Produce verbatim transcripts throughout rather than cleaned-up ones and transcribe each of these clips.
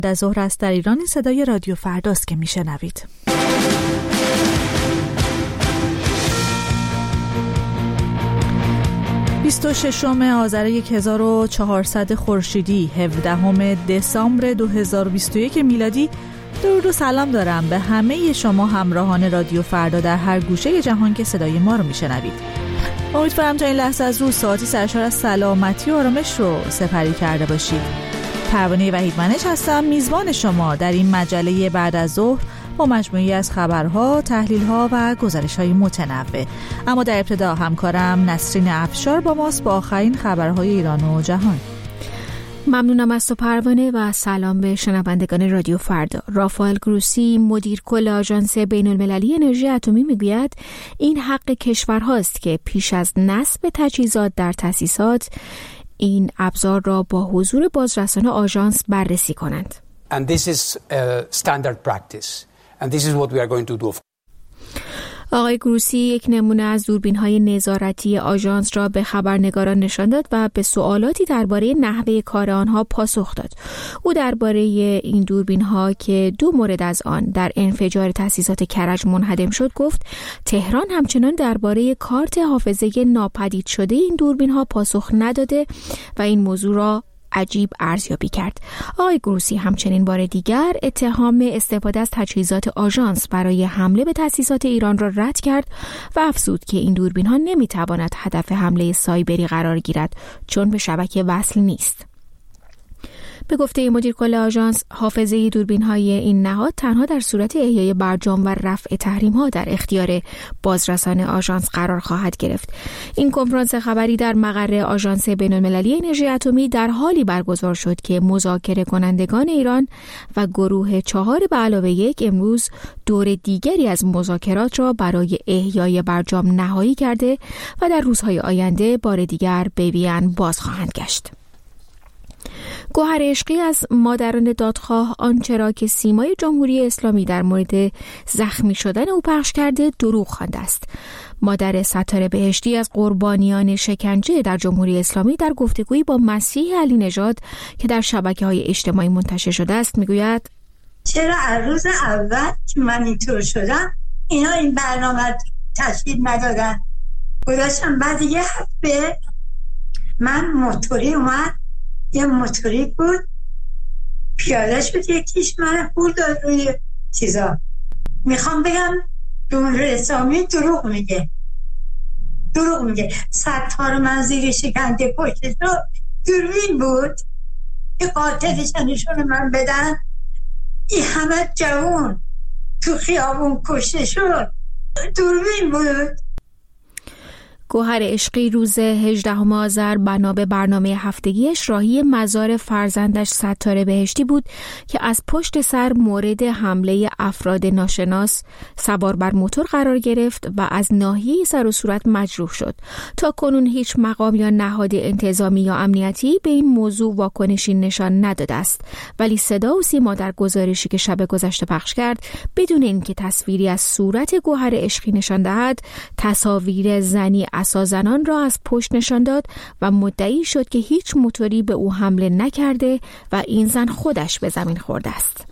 در ظهر است در ایران. این صدای رادیو فرداست که میشنوید. بیست و ششم آذر هزار و چهارصد خورشیدی، هفدهم دسامبر دو هزار و بیست و یک میلادی. درود و سلام دارم به همه شما همراهان رادیو فردا در هر گوشه جهان که صدای ما رو میشنوید. امیدوارم تا این لحظه از روز ساعتی سرشار از سلامتی و آرامش رو سپری کرده باشید. پروانه وحید منش هستم، میزبان شما در این مجله بعد از ظهر با مجموعی از خبرها، تحلیل‌ها و گزارش‌های متنوع. اما در ابتدا همکارم نسرین افشار با ماست با آخرین خبرهای ایران و جهان. ممنونم از تو پروانه و سلام به شنوندگان رادیو فردا. رافائل گروسی مدیر کل آژانس بین‌المللی انرژی اتمی میگوید این حق کشورهاست که پیش از نصب تجهیزات در تأسیسات این ابزار را با حضور بازرسان آژانس بررسی کنند. And this is a standard practice and this is what we are going to do. آقای گروسی یک نمونه از دوربین‌های نظارتی آژانس را به خبرنگاران نشان داد و به سوالاتی درباره نحوه کار آنها پاسخ داد. او درباره این دوربین‌ها که دو مورد از آن در انفجار تأسیسات کرج منهدم شد گفت تهران همچنان درباره کارت حافظه ناپدید شده این دوربین‌ها پاسخ نداده و این موضوع را عجیب ارزیابی کرد. آقای گروسی همچنین بار دیگر اتهام استفاده از تجهیزات آژانس برای حمله به تأسیسات ایران را رد کرد و افزود که این دوربین‌ها نمی‌تواند هدف حمله سایبری قرار گیرد چون به شبکه وصل نیست. به گفته مدیر کل آژانس، حافظه دوربین‌های این نهاد تنها در صورت احیای برجام و رفع تحریم‌ها در اختیار بازرسان آژانس قرار خواهد گرفت. این کنفرانس خبری در مقر آژانس بین‌المللی انرژی اتمی در حالی برگزار شد که مذاکره کنندگان ایران و گروه چهار به علاوه یک امروز دور دیگری از مذاکرات را برای احیای برجام نهایی کرده و در روزهای آینده بار دیگر به وین باز خواهند گشت. گوهر عشقی از مادران دادخواه آنچه را که سیمای جمهوری اسلامی در مورد زخمی شدن او پخش کرده دروغ خوانده است. مادر ستاره بهشتی از قربانیان شکنجه در جمهوری اسلامی در گفتگویی با مسیح علی نژاد که در شبکه‌های اجتماعی منتشر شده است میگوید چرا از روز اول که من اینطور شدم اینا این برنامه تشکیل ندادن؟ گذاشتم بعد یه هفته من موتوری اومد، یه موتوری بود پیاده شد یکیش من خورد داد روی چیزا. میخوام بگم جمهوری اسلامی دروغ میگه دروغ میگه ستار من زیر شکنجه پشتش رو دوربین بود که قاتلش نشون من بدن. این همه جوان تو خیابون کشته شد، دوربین بود. گوهر عشقی روز هجدهم آذر بنا به برنامه هفتگیش راهی مزار فرزندش ستاره بهشتی بود که از پشت سر مورد حمله افراد ناشناس سوار بر موتور قرار گرفت و از ناحیه سر و صورت مجروح شد. تا کنون هیچ مقام یا نهاد انتظامی یا امنیتی به این موضوع واکنشی نشان نداده است، ولی صدا و سیما در گزارشی که شب گذشته پخش کرد بدون اینکه تصویری از صورت گوهر عشقی نشان دهد تصاویر زنی اسا زنان را از پشت نشان داد و مدعی شد که هیچ موتوری به او حمله نکرده و این زن خودش به زمین خورده است.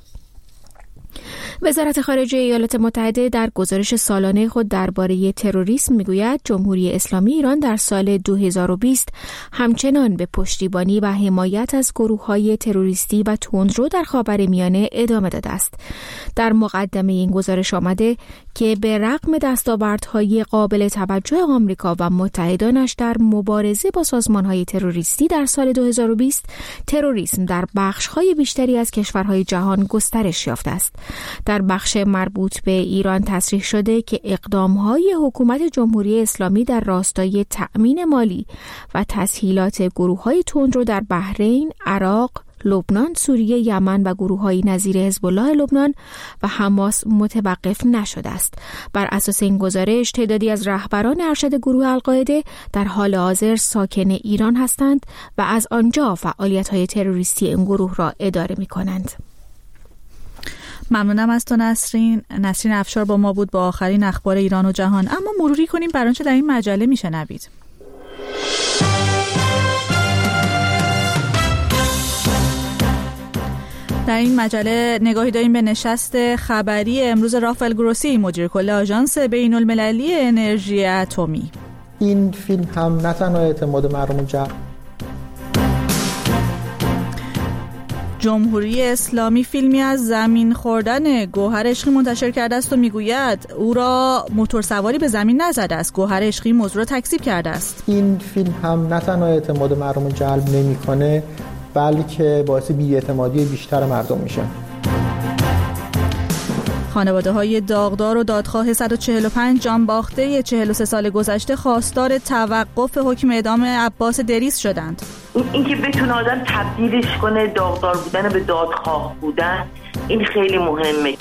وزارت خارجه ایالات متحده در گزارش سالانه خود درباره تروریسم میگوید جمهوری اسلامی ایران در سال دو هزار و بیست همچنان به پشتیبانی و حمایت از گروه‌های تروریستی و تندرو در خاورمیانه ادامه داده است. در مقدمه این گزارش آمده که به رغم دستاوردهای قابل توجه آمریکا و متحدانش در مبارزه با سازمان‌های تروریستی در سال دو هزار و بیست، تروریسم در بخش‌های بیشتری از کشورهای جهان گسترش یافته است. در بخش مربوط به ایران تصریح شده که اقدام‌های حکومت جمهوری اسلامی در راستای تأمین مالی و تسهیلات گروه‌های تندرو در بحرین، عراق، لبنان، سوریه، یمن و گروه‌های نظیر حزب الله لبنان و حماس متوقف نشده است. بر اساس این گزارش تعدادی از رهبران ارشد گروه القاعده در حال حاضر ساکن ایران هستند و از آنجا فعالیت‌های تروریستی این گروه را اداره می‌کنند. ممنونم از تو نسرین. نسرین افشار با ما بود با آخرین اخبار ایران و جهان. اما مروری کنیم بر آنچه در این مجله میشنوید. در این مجله نگاهی داریم به نشست خبری امروز رافائل گروسی، مدیر کل آژانس بین‌المللی انرژی اتمی. این فیلم هم نه تنها اعتماد مردم جلب. جمهوری اسلامی فیلمی از زمین خوردن گوهر عشقی منتشر کرده است و میگوید او را موتور سواری به زمین نزده است، گوهر عشقی موضوع را تکذیب کرده است. این فیلم هم نه تنها اعتماد مردم جلب نمی‌کنه، بلکه باعث بی‌اعتمادی بیشتر مردم میشه. خانواده‌های داغدار و دادخواه صد و چهل و پنج جانباخته چهل و سه سال گذشته خواستار توقف حکم اعدام عباس دریس شدند. این که بتونه آدم تبدیلش کنه داغدار بودن به دادخواه بودن، این خیلی مهمه.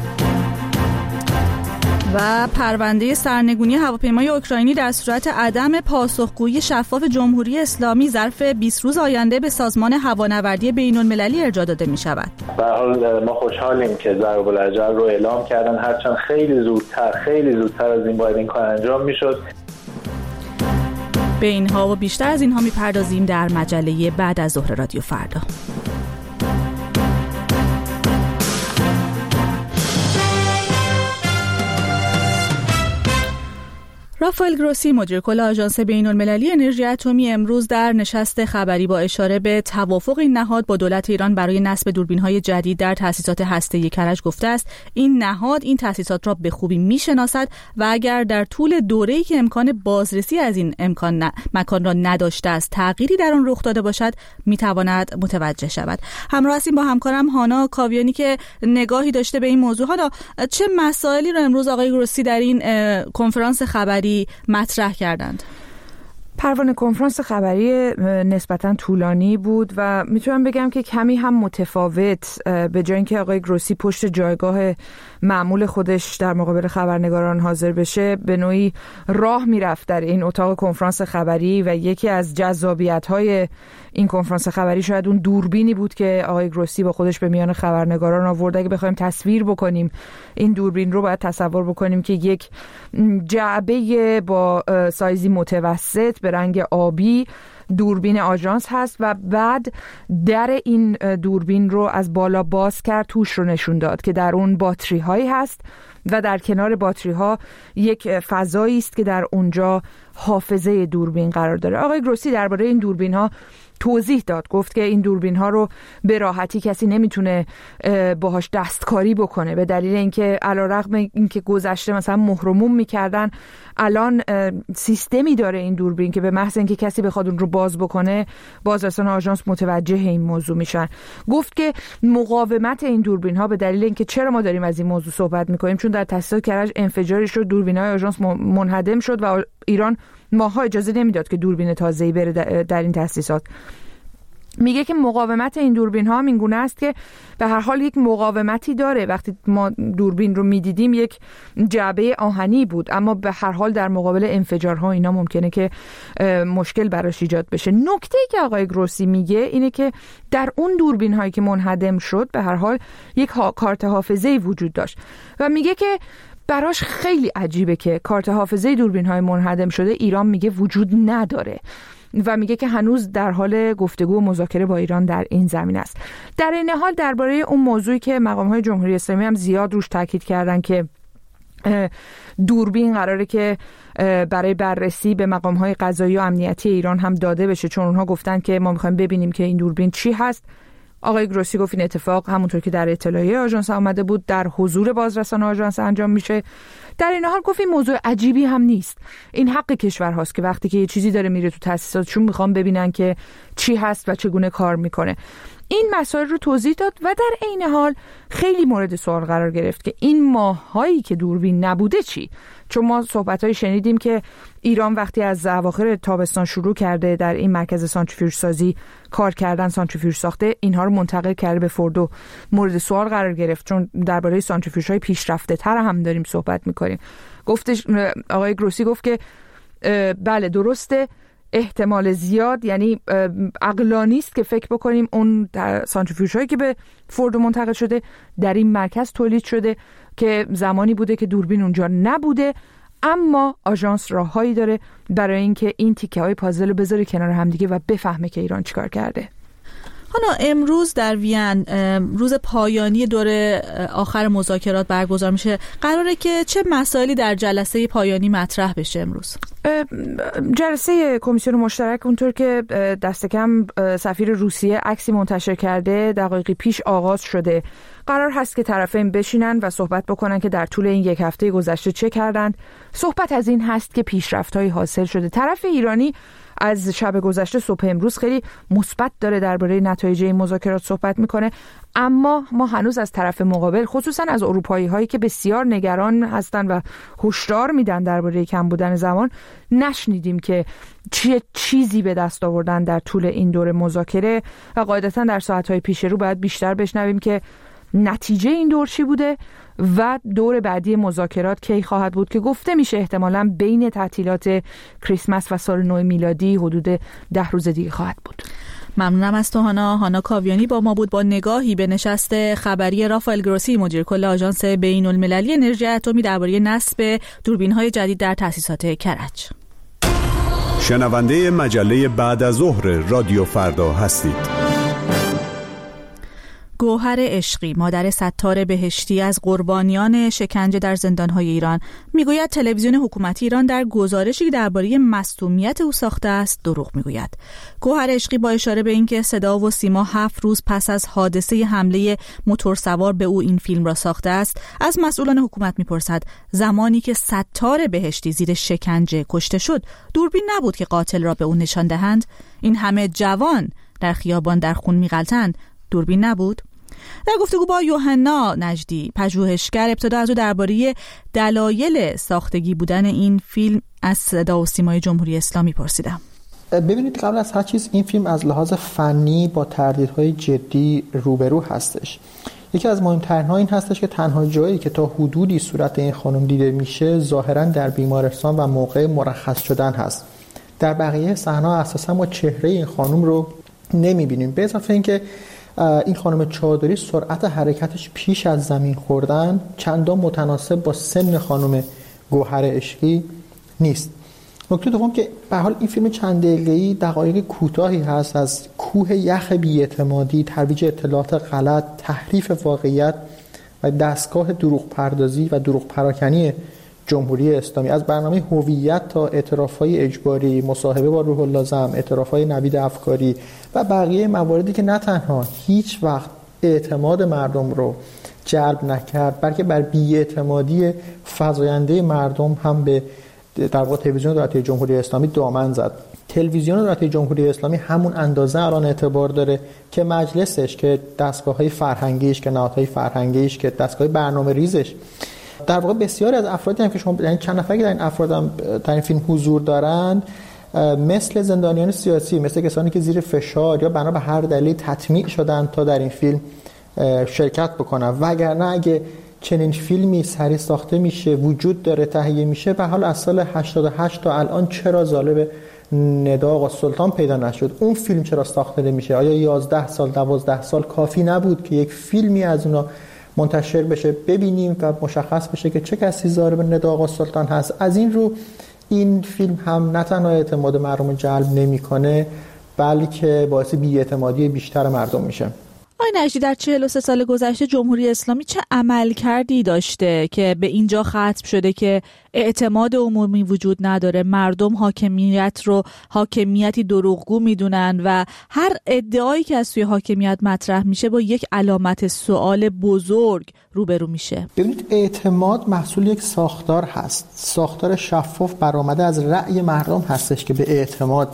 و پرونده سرنگونی هواپیمای اوکراینی در صورت عدم پاسخگویی شفاف جمهوری اسلامی ظرف بیست روز آینده به سازمان هوانوردی بین‌المللی ارجاع داده می شود. به هر حال ما خوشحالیم که ضرب الاجل رو اعلام کردن، هرچند خیلی زودتر خیلی زودتر از این باید این کار انجام می شد. به اینها و بیشتر از اینها می پردازیم در مجله بعد از ظهر رادیو فردا. رافائل گروسی، مدیر کل آژانس بین‌المللی انرژی اتمی، امروز در نشست خبری با اشاره به توافق این نهاد با دولت ایران برای نصب دوربین‌های جدید در تأسیسات هسته‌ای کرج گفته است این نهاد این تأسیسات را به خوبی می‌شناسد و اگر در طول دوره‌ای که امکان بازرسی از این امکان ن... مکان را نداشته است تغییری در آن رخ داده باشد می‌تواند متوجه شود. همراه هستیم با همکارم هانا کاویانی که نگاهی داشته به این موضوع. هانا، چه مسائلی را امروز آقای گروسی در این کنفرانس خبری مطرح کردند؟ پروانه، کنفرانس خبری نسبتاً طولانی بود و میتونم بگم که کمی هم متفاوت. به جای اینکه آقای گروسی پشت جایگاه معمول خودش در مقابل خبرنگاران حاضر بشه، به نوعی راه میرفت در این اتاق کنفرانس خبری و یکی از جذابیت‌های این کنفرانس خبری شاید اون دوربینی بود که آقای گروسی با خودش به میان خبرنگاران آورد. اگه بخوایم تصویر بکنیم این دوربین رو، باید تصور بکنیم که یک جعبه با سایزی متوسط به رنگ آبی دوربین آژانس هست و بعد در این دوربین رو از بالا باز کرد، توش رو نشون داد که در اون باتری هایی هست و در کنار باتری ها یک فضایی است که در اونجا حافظه دوربین قرار داره. آقای گروسی درباره این دوربین ها توضیح داد، گفت که این دوربین ها رو به راحتی کسی نمیتونه باهاش دستکاری بکنه، به دلیل اینکه علیرغم اینکه گذشته مثلا مهرموم میکردن، الان سیستمی داره این دوربین که به محض اینکه کسی بخواد اون رو باز بکنه، بازرسان آژانس متوجه این موضوع میشن. گفت که مقاومت این دوربین ها به دلیل اینکه چرا ما داریم از این موضوع صحبت میکنیم، چون در تاسیسات کرج انفجاری شد، دوربین های آژانس منهدم شد و ایران ماها اجازه نمیداد که دوربین تازه‌ای بره در این تاسیسات. میگه که مقاومت این دوربین ها هم این گونه است که به هر حال یک مقاومتی داره. وقتی ما دوربین رو میدیدیم یک جعبه آهنی بود، اما به هر حال در مقابل انفجارها اینا ممکنه که مشکل براش ایجاد بشه. نکته‌ای که آقای گروسی میگه اینه که در اون دوربین هایی که منهدم شد به هر حال یک کارت حافظه‌ای وجود داشت و میگه که براش خیلی عجیبه که کارت حافظه دوربین های منهدم شده ایران میگه وجود نداره و میگه که هنوز در حال گفتگو و مذاکره با ایران در این زمین است. در این حال درباره اون موضوعی که مقام های جمهوری اسلامی هم زیاد روش تاکید کردن که دوربین قراره که برای بررسی به مقام های قضایی و امنیتی ایران هم داده بشه، چون اونها گفتن که ما میخوایم ببینیم که این دوربین چی هست. آقای گروسی گفت این اتفاق همونطور که در اطلاعیه آژانس آمده بود در حضور بازرسان آژانس انجام میشه. در این حال گفت این موضوع عجیبی هم نیست، این حق کشورهاست که وقتی که یه چیزی داره میره تو تاسیساتشون میخوام ببینن که چی هست و چگونه کار میکنه. این مسائل رو توضیح داد و در عین حال خیلی مورد سوال قرار گرفت که این ماهایی که دوربین نبوده چی؟ چون ما صحبت‌های شنیدیم که ایران وقتی از اواخر تابستان شروع کرده در این مرکز سانتریفیوژ سازی کار کردن، سانتریفیوژ ساخته، اینها رو منتقل کرده به فردو. مورد سوال قرار گرفت چون درباره سانتریفیوژهای پیشرفته‌تر هم داریم صحبت می‌کنیم. گفتش آقای گروسی گفت که بله درسته، احتمال زیاد، یعنی عقلانی است که فکر بکنیم اون سانتریفیوژهایی که به فردو منتقل شده در این مرکز تولید شده که زمانی بوده که دوربین اونجا نبوده، اما آژانس راههایی داره برای اینکه این تیکه های پازل رو بذاره کنار همدیگه و بفهمه که ایران چیکار کرده. حالا امروز در وین روز پایانی دور آخر مذاکرات برگزار میشه. قراره که چه مسائلی در جلسه پایانی مطرح بشه امروز؟ جلسه کمیسیون مشترک اونطور که دست کم سفیر روسیه عکسی منتشر کرده دقایقی پیش آغاز شده. قرار هست که طرفین بشینن و صحبت بکنن که در طول این یک هفته گذشته چه کردند. صحبت از این هست که پیشرفت‌هایی حاصل شده. طرف ایرانی از شب گذشته صبح امروز خیلی مثبت داره درباره نتایج این مذاکرات صحبت میکنه، اما ما هنوز از طرف مقابل، خصوصا از اروپایی هایی که بسیار نگران هستن و هشدار میدن درباره کم بودن زمان، نشنیدیم که چه چیزی به دست آوردن در طول این دور مذاکره و قاعدتا در ساعت‌های پیش رو باید بیشتر بشنویم که نتیجه این دور چی بوده و دور بعدی مذاکرات کی خواهد بود که گفته میشه احتمالاً بین تعطیلات کریسمس و سال نو میلادی حدود ده روز دیگه خواهد بود. ممنونم از تو هانا. هانا کاویانی با ما بود با نگاهی به نشست خبری رافائل گروسی مدیر کل آژانس بین المللی انرژی اتمی درباره نصب دوربین‌های جدید در تأسیسات کرج. شنونده مجله بعد از ظهر رادیو فردا هستید. گوهر عشقی، مادر ستار بهشتی از قربانیان شکنجه در زندان‌های ایران، میگوید تلویزیون حکومتی ایران در گزارشی درباره مصدومیت او ساخته است دروغ میگوید. گوهر عشقی با اشاره به اینکه صدا و سیما هفت روز پس از حادثه حمله موتورسوار به او این فیلم را ساخته است، از مسئولان حکومت میپرسد زمانی که ستار بهشتی زیر شکنجه کشته شد دوربین نبود که قاتل را به او نشان دهند؟ این همه جوان در خیابان در خون میغلطند، دوربین نبود؟ در گفتگو با یوحنا نجدی پژوهشگر ابتدا از او درباره دلایل ساختگی بودن این فیلم از صدا و سیمای جمهوری اسلامی پرسیدم. ببینید، قبل از هر چیز این فیلم از لحاظ فنی با تردیدهای جدی روبرو هستش. یکی از مهمترین‌ها این هستش که تنها جایی که تا حدودی صورت این خانم دیده میشه ظاهراً در بیمارستان و موقع مرخص شدن هست. در بقیه صحنه‌ها اساساً ما چهره این خانم رو نمی‌بینیم، به اضافه اینکه این خانم چادری سرعت حرکتش پیش از زمین خوردن چندان متناسب با سن خانم گوهر عشقی نیست. نکته دوم که به حال این فیلم چند دقیقه‌ای دقایق کوتاهی هست از کوه یخ بی‌اعتمادی، ترویج اطلاعات غلط، تحریف واقعیت و دستگاه دروغ پردازی و دروغ پراکنی جمهوری اسلامی. از برنامه هویت تا اعتراف‌های اجباری، مصاحبه با روح الله زم، اعتراف‌های نوید افکاری و بقیه مواردی که نه تنها هیچ وقت اعتماد مردم رو جلب نکرد، بلکه بر بی‌اعتمادی فزاینده مردم هم به در واقع تلویزیون دولت جمهوری اسلامی دامن زد. تلویزیون دولت جمهوری اسلامی همون اندازه الان اعتبار داره که مجلسش، که دستگاه‌های فرهنگیش، که نهادهای فرهنگیش، که دستگاه برنامه ریزش. در واقع بسیاری از افرادی هم که شما یعنی چند نفری که در این افراد هم در این فیلم حضور دارند، مثل زندانیان سیاسی، مثل کسانی که زیر فشار یا بنا به هر دلیل تطمیع شدن تا در این فیلم شرکت بکنن، وگرنه اگه چنین فیلمی سری ساخته میشه، وجود داره، تهیه میشه، به حال از سال هشتاد و هشت تا الان چرا ظالب ندا آقا سلطان پیدا نشد؟ اون فیلم چرا ساخته نمیشه؟ آیا یازده سال، دوازده سال کافی نبود که یک فیلمی از اونا منتشر بشه، ببینیم و مشخص بشه که چه کسی ظالب ندا آقا سلطان هست؟ از این رو این فیلم هم نه تنها اعتماد مردم جلب نمیکنه، بلکه باعث بی‌اعتمادی بیشتر مردم میشه. آقای نجدی، در چهل و سه سال گذشته جمهوری اسلامی چه عملکردی داشته که به اینجا ختم شده که اعتماد عمومی وجود نداره، مردم حاکمیت رو حاکمیتی دروغگو میدونن و هر ادعایی که از سوی حاکمیت مطرح میشه با یک علامت سوال بزرگ روبرو میشه؟ ببینید، اعتماد محصول یک ساختار هست، ساختار شفاف برآمده از رأی مردم هستش که به اعتماد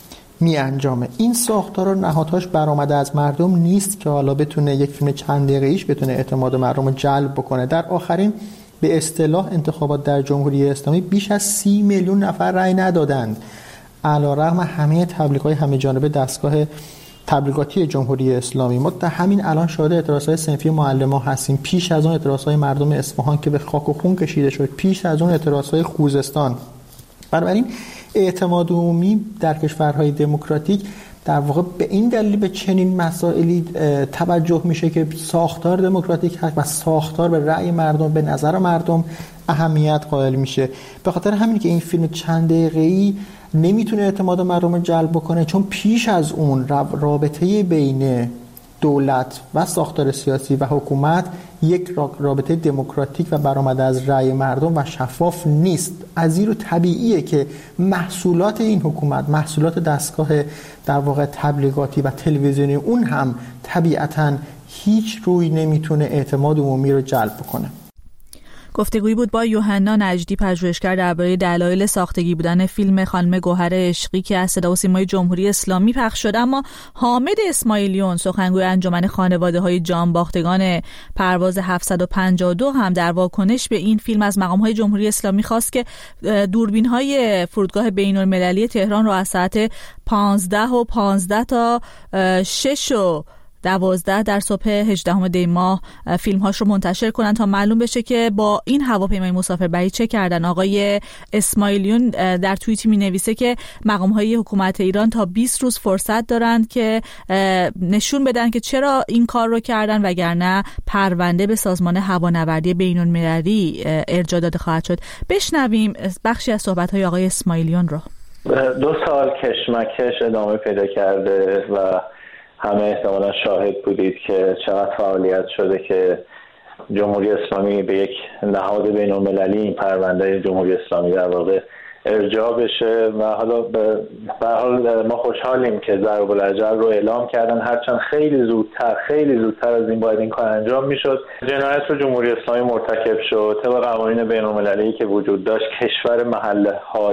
می انجامه. این ساختار و نهادهاش برآمده از مردم نیست که حالا بتونه یک فیلم چند دقیقه‌ایش بتونه اعتماد مردم رو جلب بکنه. در آخرین به اصطلاح انتخابات در جمهوری اسلامی بیش از سی میلیون نفر رأی ندادند، علی‌رغم همه تبلیغات همه جانبه دستگاه تبلیغاتی جمهوری اسلامی. ما در همین الان شاهد اعتراضات صنفی معلمان هستیم، پیش از اون اعتراضات مردم اصفهان که به خاک و خون کشیده شد، پیش از اون اعتراضات خوزستان. بنابراین اعتماد عمومی در کشورهای دموکراتیک در واقع به این دلیل به چنین مسائلی توجه میشه که ساختار دموکراتیک هست و ساختار به رأی مردم، به نظر مردم اهمیت قائل میشه. به خاطر همین که این فیلم چند دقیقه‌ای نمیتونه اعتماد مردم جلب بکنه، چون پیش از اون رابطه بین دولت و ساختار سیاسی و حکومت یک رابطه دموکراتیک و برآمده از رأی مردم و شفاف نیست. از این رو طبیعیه که محصولات این حکومت، محصولات دستگاه در واقع تبلیغاتی و تلویزیونی اون هم طبیعتاً هیچ روی نمیتونه اعتماد عمومی رو جلب کنه. گفتگویی بود با یوحنا نجدی، پژوهشگر درباره دلایل ساختگی بودن فیلم خانم گوهر عشقی که از صدا و سیمای جمهوری اسلامی پخش شد. اما حامد اسماعیلیون، سخنگوی انجمن خانواده‌های جانباختگان پرواز هفتصد و پنجاه و دو، هم در واکنش به این فیلم از مقام‌های جمهوری اسلامی خواست که دوربین‌های فرودگاه بین‌المللی تهران رو از ساعت پانزده و پانزده تا شش و دوازده در صبح هجدهم دی ماه فیلم‌هاش رو منتشر کنن تا معلوم بشه که با این هواپیمای مسافربری چه کردن. آقای اسماعیلیون در توییتی می‌نویسه که مقام‌های حکومت ایران تا بیست روز فرصت دارند که نشون بدن که چرا این کار رو کردن، وگرنه پرونده به سازمان هوانوردی بین‌المللی ارجاع داده خواهد شد. بشنویم بخشی از صحبت‌های آقای اسماعیلیون رو. دو سال کشمکش ادامه پیدا کرده و همه احتمالا شاهد بودید که چقدر فعالیت شده که جمهوری اسلامی به یک نهاد بین‌المللی این پرونده جمهوری اسلامی در واقع ارجاع بشه و حالا به هر حال ما خوشحالیم که ضرب الاجل رو اعلام کردن، هرچند خیلی زودتر خیلی زودتر از این باید این کار انجام میشد. جنایت رو جمهوری اسلامی مرتکب شد. طبق قوانین بین‌المللی که وجود داشت کشور محل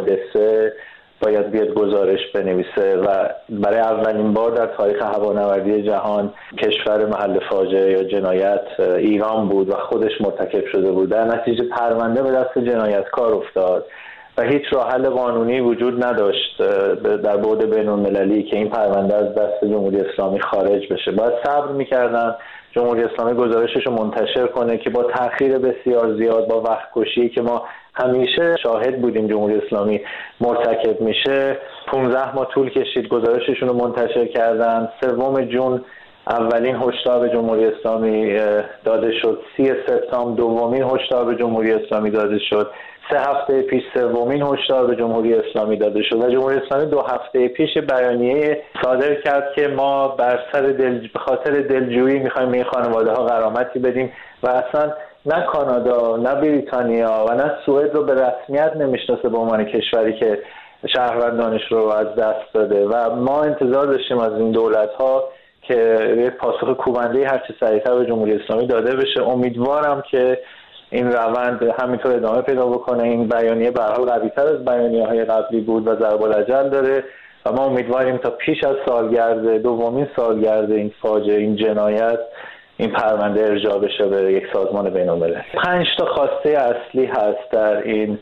حادثه باید بیاد گزارش بنویسه و برای اولین بار در تاریخ هوانوردی جهان کشور محل فاجعه یا جنایت ایران بود و خودش مرتکب شده بود. در نتیجه پرونده به دست جنایتکار افتاد و هیچ راه حل قانونی وجود نداشت در بعد بین‌المللی که این پرونده از دست جمهوری اسلامی خارج بشه. باید صبر می‌کردن جمهوری اسلامی گزارشش رو منتشر کنه که با تأخیر بسیار زیاد، با وقت کشی که ما همیشه شاهد بودیم جمهوری اسلامی مرتکب میشه، پانزده ماه طول کشید گزارششون رو منتشر کردن. سوم ژوئن اولین هشدار به جمهوری اسلامی داده شد، سی سپتامبر دومین هشدار به جمهوری اسلامی داده شد، سه هفته پیش سومین هشدار به جمهوری اسلامی داده شد و جمهوری اسلامی دو هفته پیش بیانیه صادر کرد که ما بر سر دل به خاطر دلجویی میخوایم به این خانواده ها غرامتی بدیم و اصلا نه کانادا نه بریتانیا و نه سوئد رو به رسمیت نمیشناسه به عنوان کشوری که شهروندانش رو از دست داده و ما انتظار داشتیم از این دولت ها که یک پاسخ کوبنده هر چه سریعتر به جمهوری اسلامی داده بشه. امیدوارم که این روند همینطور ادامه پیدا بکنه. این بیانیه به هر حال قوی‌تر از بیانیه‌های قبلی بود و ضرب الاجل داره و ما امیدواریم تا پیش از سالگرد دومین سالگرد این فاجعه، این جنایت، این پرونده ارجاع بشه به یک سازمان بین‌المللی. پنج تا خواسته اصلی هست در این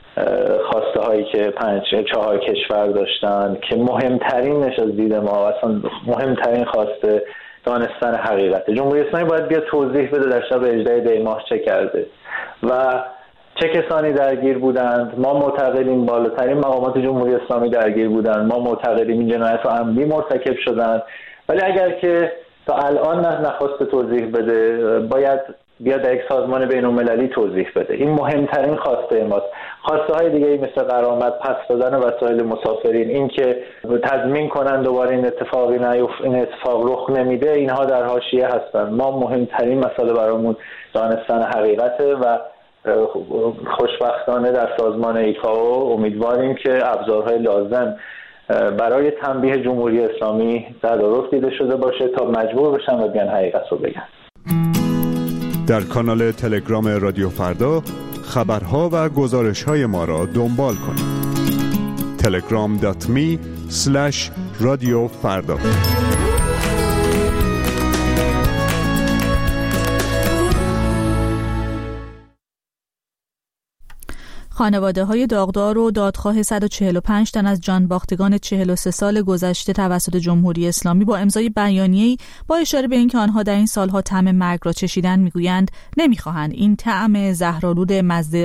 خواسته هایی که پنج چهار کشور داشتن که مهمترینش از دید ما اصلا مهمترین خواسته دانستن حقیقت. جمهوری اسلامی باید بیا توضیح بده در شب هجدهم دی ماه چه کرده و چه کسانی درگیر بودند. ما معتقدیم بالاترین مقامات جمهوری اسلامی درگیر بودند، ما معتقدیم این جنایت رو عمدی مرتکب شدند، ولی اگر که تا الان نه نخواست توضیح بده باید بیاد در یک سازمان بین‌المللی توضیح بده. این مهمترین خواسته ماست. خواسته های دیگه مثل غرامت، پس دادن وسایل مسافرین، این که تضمین کنن دوباره این اتفاقی نیفته، این اتفاق رخ نمیده، اینها در حاشیه هستن. ما مهمترین مسئله برامون دانستن حقیقته و خوشبختانه در سازمان ایکائو امیدواریم که ابزارهای لازم برای تنبیه جمهوری اسلامی تدارک دیده شده باشه تا مجبور بشن و بیان حقیقت رو بگن. در کانال تلگرام رادیو فردا خبرها و گزارش‌های ما را دنبال کنید. تلگرام دات می اسلش رادیو فردا. خانواده‌های داغدار و دادخواه صد و چهل و پنج تن از جانباختگان چهل و سه سال گذشته توسط جمهوری اسلامی با امضای بیانیه‌ای با اشاره به اینکه آنها در این سالها طعم مرگ را چشیدند میگویند نمیخواهند این طعم زهرآلود مزه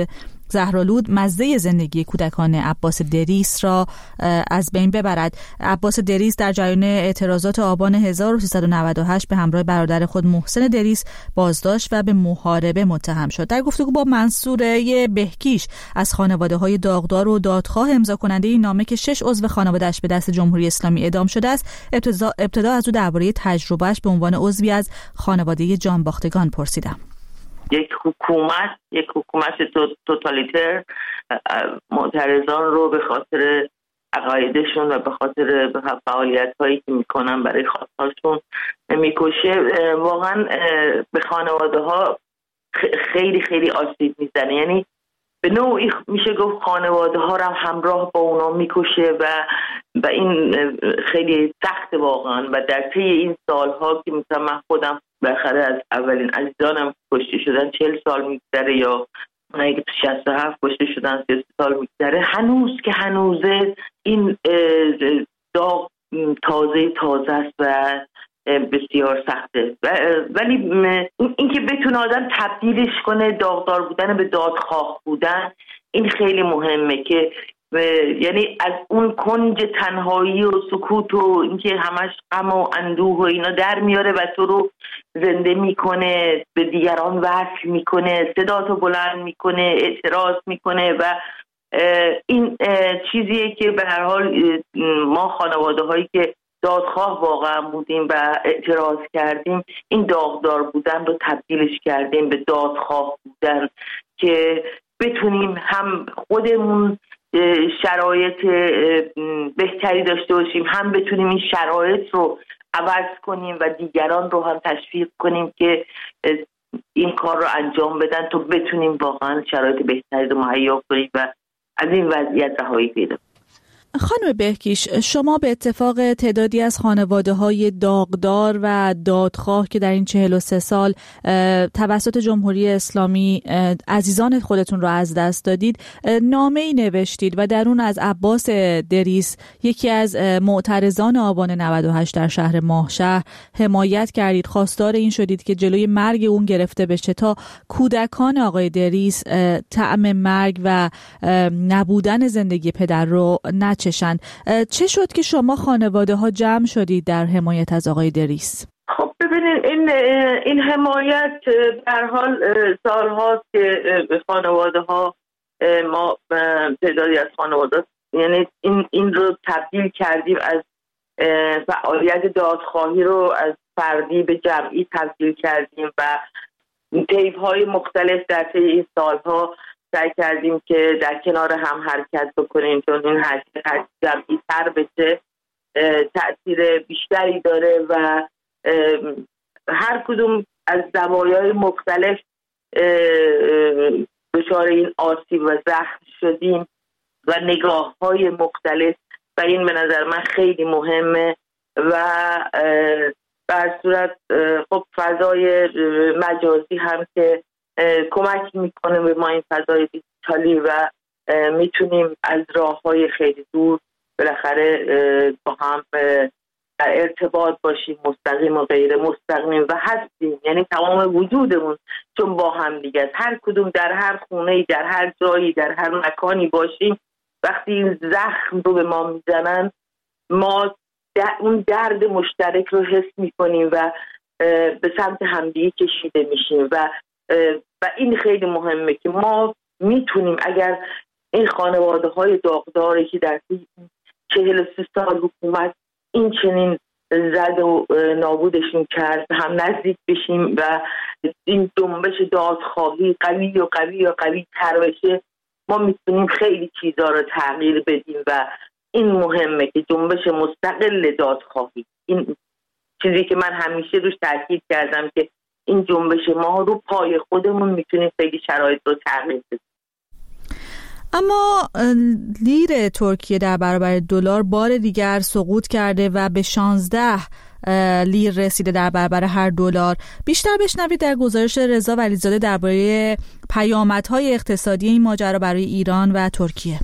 زهرالود مزه زندگی کودکان عباس دریس را از بین ببرد. عباس دریس در جریان اعتراضات آبان هزار و سیصد و نود و هشت به همراه برادر خود محسن دریس بازداشت و به محاربه متهم شد. در گفتگو با منصوره بهکیش از خانواده‌های داغدار و دادخواه امضا کننده این نامه که شش عضو خانواده‌اش به دست جمهوری اسلامی اعدام شده است، ابتدا, ابتدا از او درباره تجربهش به عنوان عضوی از خانواده جانباختگان پرسیدم. یک حکومت یک حکومت توتالیتر معترضان رو به خاطر عقایدشون و به خاطر فعالیت‌هایی که میکنن برای خواستهاشون میکشه. واقعا به خانواده ها خیلی خیلی آسیب میزنه. یعنی به نوعی میشه گفت خانواده ها رو همراه با اونا میکشه و و این خیلی سخت واقعا. و در طی این سالها که مثلا من خودم بالاخره از اولین عزیزانم کشته شدن چهل سال میگذره، یا اونایی که تو شصت و هفت کشته شدن سی سال میگذره، هنوز که هنوزه این داغ تازه تازه است و بسیار سخته. ولی این که بتونه آدم تبدیلش کنه داغدار بودن به دادخواه بودن، این خیلی مهمه. که یعنی از اون کنج تنهایی و سکوت و اینکه همش غم و اندوه و اینا در میاره و تو رو زنده میکنه، به دیگران وصل میکنه، صدا تو بلند میکنه، اعتراض میکنه. و این چیزیه که به هر حال ما خانواده هایی که دادخواه واقعا بودیم و اعتراض کردیم، این داغدار بودن رو تبدیلش کردیم به دادخواه بودن، که بتونیم هم خودمون شرایط بهتری داشته باشیم، هم بتونیم این شرایط رو عوض کنیم و دیگران رو هم تشویق کنیم که این کار رو انجام بدن، تا بتونیم واقعا شرایط بهتری رو مهیا کنیم و از این وضعیت رهایی پیدا کنیم. خانم بهکیش، شما به اتفاق تعدادی از خانواده‌های داغدار و دادخواه که در این چهل و سه سال توسط جمهوری اسلامی عزیزان خودتون رو از دست دادید، نامه‌ای نوشتید و در اون از عباس دریس، یکی از معترضان آبان نود و هشت در شهر ماهشهر، حمایت کردید. خواستار این شدید که جلوی مرگ اون گرفته بشه تا کودکان آقای دریس طعم مرگ و نبودن زندگی پدر رو نه چشند. چه شد که شما خانواده ها جمع شدید در حمایت از آقای دریس؟ خب ببینید، این این حمایت در حال سال هاست که خانواده ها، ما تعدادی از خانواده، یعنی این این رو تبدیل کردیم از فعالیت دادخواهی رو از فردی به جمعی تبدیل کردیم و طیف های مختلف در طی این سالها سعی کردیم که در کنار هم حرکت بکنیم، چون این حرکت جمعی تر بشه، تأثیر بیشتری داره و هر کدوم از زوایای مختلف دچار این آسیب و زخم شدیم و نگاه های مختلف، و این به نظر من خیلی مهمه. و بر صورت خب فضای مجازی هم که کمک میکنه به ما، این فضای دیجیتالی، و میتونیم از راههای خیلی دور بالاخره با هم در ارتباط باشیم، مستقیم و غیر مستقیم، و هستیم، یعنی تمام وجودمون چون با هم دیگه است. هر کدوم در هر خونه‌ای، در هر جایی، در هر مکانی باشیم، وقتی این زخم رو به ما میزنن، ما در اون درد مشترک رو حس میکنیم و به سمت همدیگه کشیده میشیم. و و این خیلی مهمه که ما میتونیم، اگر این خانواده های داغداری که در چهل و سه سال حکومت این چنین زد و نابودشون کرد، هم نزدیک بشیم و این جنبش دادخواهی قوی و قوی و قوی تر بشه، ما میتونیم خیلی چیزا رو تغییر بدیم. و این مهمه که جنبش مستقل دادخواهی، این چیزی که من همیشه روش تاکید کردم، که این جنبش ما رو پای خودمون میتونیم خیلی شرایط رو تغییر بدیم. اما لیر ترکیه در برابر دلار بار دیگر سقوط کرده و به شانزده لیر رسیده در برابر هر دلار. بیشتر بشنوید در گزارش رضا ولیزاده درباره پیامدهای اقتصادی این ماجرا برای ایران و ترکیه.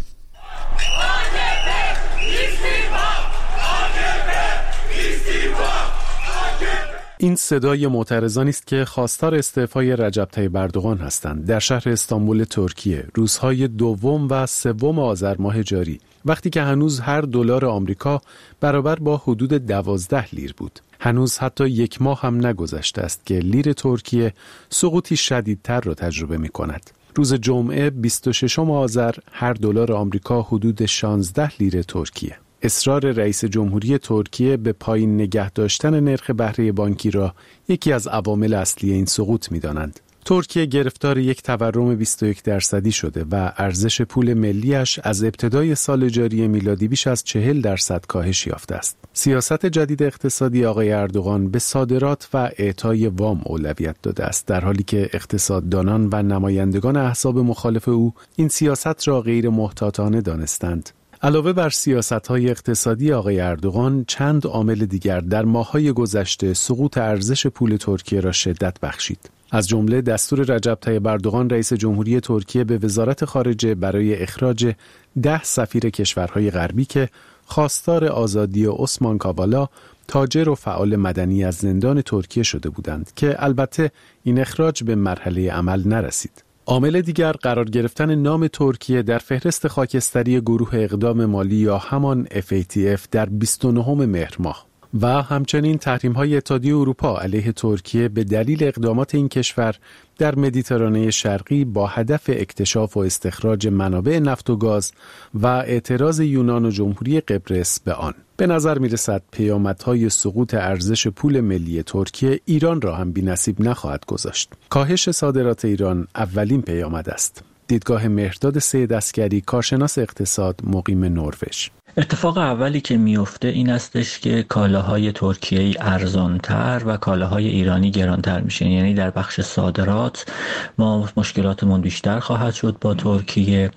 این صدای معترضانی است که خواستار استعفای رجب طیب اردوغان هستند. در شهر استانبول ترکیه روزهای دوم و سوم آذر ماه جاری، وقتی که هنوز هر دلار آمریکا برابر با حدود دوازده لیر بود. هنوز حتی یک ماه هم نگذشته است که لیر ترکیه سقوطی شدیدتر را تجربه می کند. روز جمعه بیست و ششم آذر هر دلار آمریکا حدود شانزده لیر ترکیه. اصرار رئیس جمهوری ترکیه به پایین نگه داشتن نرخ بهره بانکی را یکی از عوامل اصلی این سقوط می‌دانند. ترکیه گرفتار یک تورم بیست و یک درصدی شده و ارزش پول ملیش از ابتدای سال جاری میلادی بیش از چهل درصد کاهش یافته است. سیاست جدید اقتصادی آقای اردوغان به صادرات و اعطای وام اولویت داده است، در حالی که اقتصاددانان و نمایندگان احزاب مخالف او این سیاست را غیر محتاطانه دانستند. علاوه بر سیاست‌های اقتصادی آقای اردوغان، چند عامل دیگر در ماه‌های گذشته سقوط ارزش پول ترکیه را شدت بخشید. از جمله دستور رجب طیب اردوغان رئیس جمهوری ترکیه به وزارت خارجه برای اخراج ده سفیر کشورهای غربی که خواستار آزادی عثمان کاوالا، تاجر و فعال مدنی از زندان ترکیه شده بودند که البته این اخراج به مرحله عمل نرسید. عامل دیگر قرار گرفتن نام ترکیه در فهرست خاکستری گروه اقدام مالی یا همان اف ای تی اف در بیست و نهم مهر ماه و همچنین تحریم‌های اتحادیه اروپا علیه ترکیه به دلیل اقدامات این کشور در مدیترانه شرقی با هدف اکتشاف و استخراج منابع نفت و گاز و اعتراض یونان و جمهوری قبرس به آن. به نظر می‌رسد پیامدهای سقوط ارزش پول ملی ترکیه ایران را هم بی‌نصیب نخواهد گذاشت. کاهش صادرات ایران اولین پیامد است. دیدگاه مهرداد سید عسگری، کارشناس اقتصاد، مقیم نروژ. اتفاق اولی که میفته این استش که کالاهای ترکیه‌ای ارزانتر و کالاهای ایرانی گرانتر میشه. یعنی در بخش صادرات ما مشکلاتمون بیشتر خواهد شد با ترکیه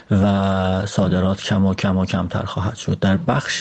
و صادرات کم و کم و کمتر خواهد شد. در بخش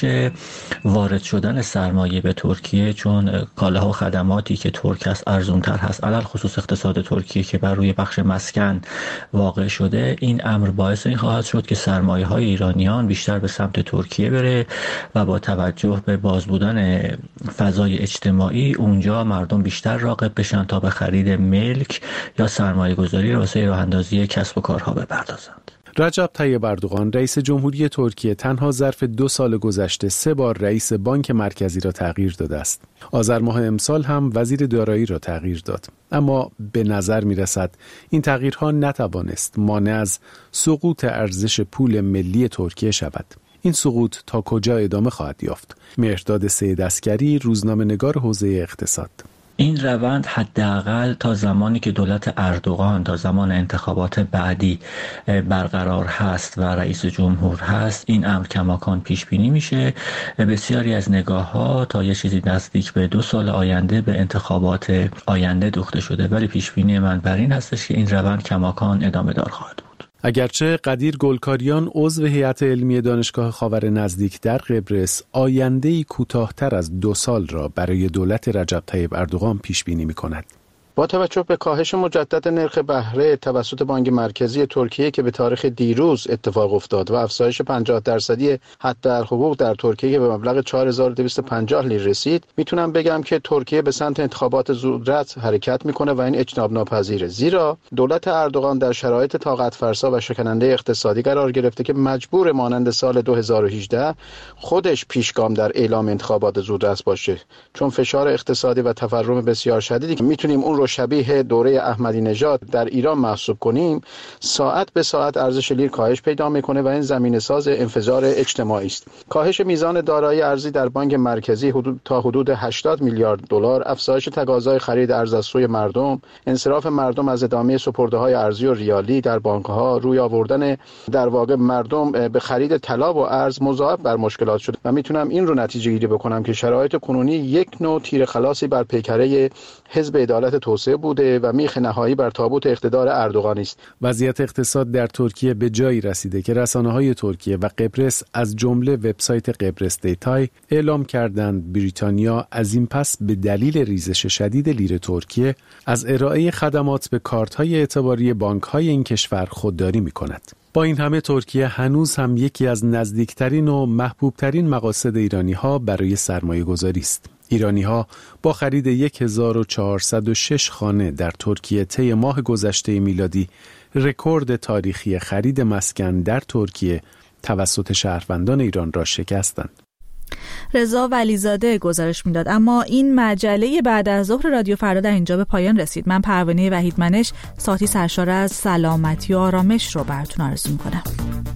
وارد شدن سرمایه به ترکیه، چون کالاها و خدماتی که ترک است ارزانتر هست، علل خصوص اقتصاد ترکیه که بر روی بخش مسکن واقع شده، این امر باعث این خواهد شد که سرمایه‌های ایرانیان بیشتر به سمت ترکیه بره و با توجه به باز بودن فضای اجتماعی اونجا مردم بیشتر راغب بشن تا به خرید ملک یا سرمایه گذاری واسه راه اندازی کسب و کارها بپردازند. رجب طیب اردوغان رئیس جمهوری ترکیه تنها ظرف دو سال گذشته سه بار رئیس بانک مرکزی را تغییر داده است. آذر ماه امسال هم وزیر دارایی را تغییر داد. اما به نظر می رسد این تغییرها نتوانست مانع از سقوط ارزش پول ملی ترکیه شود. این سقوط تا کجا ادامه خواهد یافت؟ مهرداد سید عسگری، روزنامه‌نگار حوزه اقتصاد. این روند حداقل تا زمانی که دولت اردوغان تا زمان انتخابات بعدی برقرار هست و رئیس جمهور هست، این امر کماکان پیش بینی میشه. بسیاری از نگاه ها تا یه چیزی نزدیک به دو سال آینده به انتخابات آینده دوخته شده، ولی پیش بینی من بر این هستش که این روند کماکان ادامه دار خواهد بود. اگرچه قدیر گلکاریان عضو هیئت علمی دانشگاه خاور نزدیک در قبرس آینده‌ای کوتاه‌تر از دو سال را برای دولت رجب طیب اردوغان پیش بینی می‌کند. با توجه به کاهش مجدد نرخ بهره توسط بانک مرکزی ترکیه که به تاریخ دیروز اتفاق افتاد و افزایش پنجاه درصدی حداقل در ترکیه که به مبلغ چهار هزار و دویست و پنجاه لیر رسید، میتونم بگم که ترکیه به سمت انتخابات زودرس حرکت میکنه و این اجتناب ناپذیره، زیرا دولت اردوغان در شرایط طاقت فرسا و شکننده اقتصادی قرار گرفته که مجبور مانند سال دو هزار و هجده خودش پیشگام در اعلام انتخابات زودرس باشه، چون فشار اقتصادی و تورم بسیار شدیدی که میتونیم اون رو شبیه دوره احمدی نژاد در ایران محسوب کنیم، ساعت به ساعت ارزش لیر کاهش پیدا میکنه و این زمینه ساز انفجار اجتماعی است. کاهش میزان دارایی ارزی در بانک مرکزی حدود تا حدود هشتاد میلیارد دلار، افزایش تقاضای خرید ارز از سوی مردم، انصراف مردم از ادامه سپرده‌های ارزی و ریالی در بانک‌ها، روی آوردن در واقع مردم به خرید طلا و ارز مضاعف بر مشکلات شده و میتونم این رو نتیجه گیری بکنم که شرایط کنونی یک نوع تیر خلاصی بر پیکره حزب عدالت توسعه بوده و میخ نهایی بر تابوت اقتدار اردوغان است. وضعیت اقتصاد در ترکیه به جایی رسیده که رسانه‌های ترکیه و قبرس از جمله وبسایت قبرس دیتای اعلام کردند بریتانیا از این پس به دلیل ریزش شدید لیر ترکیه از ارائه خدمات به کارت‌های اعتباری بانک‌های این کشور خودداری می‌کند. با این همه ترکیه هنوز هم یکی از نزدیکترین و محبوبترین مقاصد ایرانی‌ها برای سرمایه گذاری است. ایرانی‌ها با خرید هزار و چهارصد و شش خانه در ترکیه طی ماه گذشته میلادی رکورد تاریخی خرید مسکن در ترکیه توسط شهروندان ایران را شکستند. رضا ولیزاده گزارش میداد. اما این مجله بعد از ظهر رادیو فردا در اینجا به پایان رسید. من پروانه وحیدمنش ساعتی سرشار از سلامتی و آرامش رو براتون آرزو میکنم.